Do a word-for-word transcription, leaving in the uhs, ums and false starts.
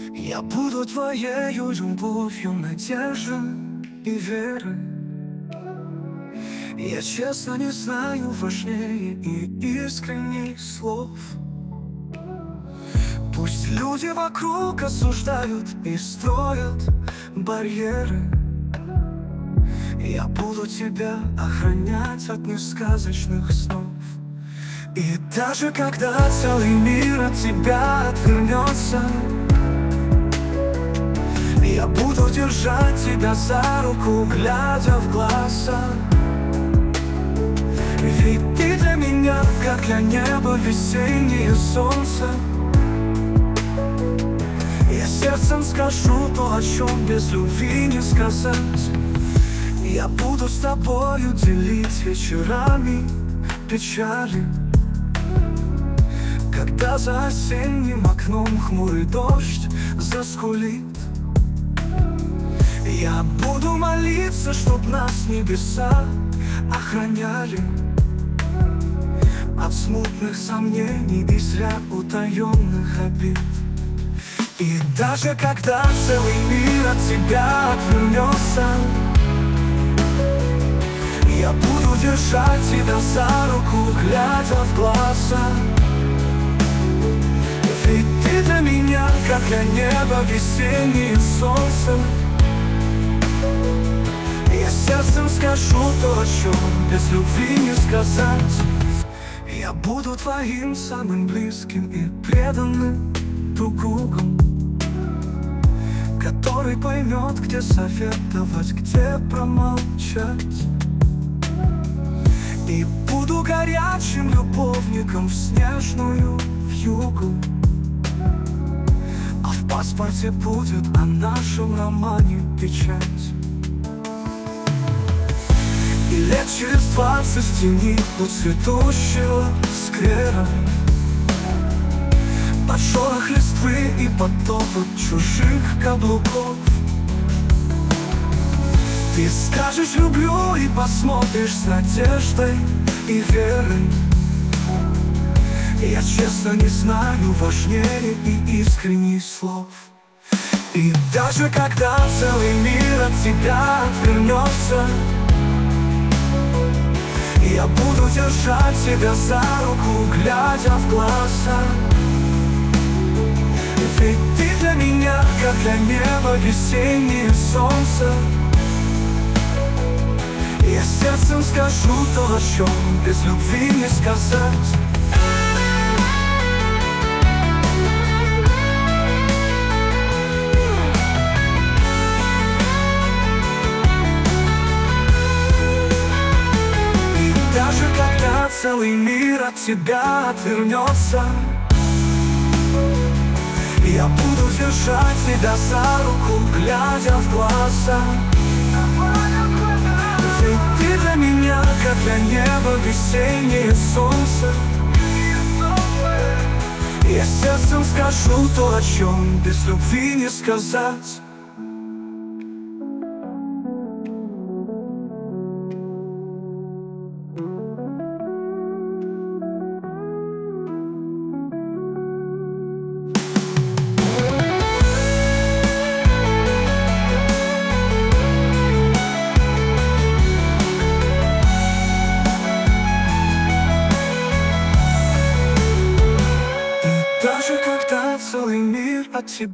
Я буду твоею любовью, надеждой и верой. Я честно не знаю важнее и искренних слов. Пусть люди вокруг осуждают и строят барьеры. Я буду тебя охранять от несказочных снов. И даже когда целый мир от тебя отвернется, я буду держать тебя за руку, глядя в глаза. Ведь ты для меня, как для неба весеннее солнце. Я сердцем скажу то, о чем без любви не сказать. Я буду с тобою делить вечерами печали, когда за осенним окном хмурый дождь заскулит. Я буду молиться, чтоб нас небеса охраняли от смутных сомнений и зря утаенных обид. И даже когда целый мир от тебя отвернется, я буду держать тебя за руку, глядя в глаза. Ведь ты для меня, как для неба весеннее солнце. Я сердцем скажу то, о чем без любви не сказать. Я буду твоим самым близким и преданным другом, который поймет, где советовать, где промолчать. И буду горячим любовником в снежную вьюгу, а в паспорте будет о нашем романе печать. И лет через двадцать в тени у цветущего сквера, под шорох листвы и под топот чужих каблуков, ты скажешь «люблю» и посмотришь с надеждой и верой. Я честно не знаю важнее и искренних слов. И даже когда целый мир от тебя отвернется, я буду держать тебя за руку, глядя в глаза. Ведь ты для меня, как для неба весеннее солнце. Я сердцем скажу то, о чем без любви не сказать. И даже когда целый мир от тебя отвернется, я буду держать тебя за руку, глядя в глаза. Ведь ты для меня, как для неба весеннее солнце. Я сердцем скажу то, о чем без любви не сказать. Даже когда целый мир от тебя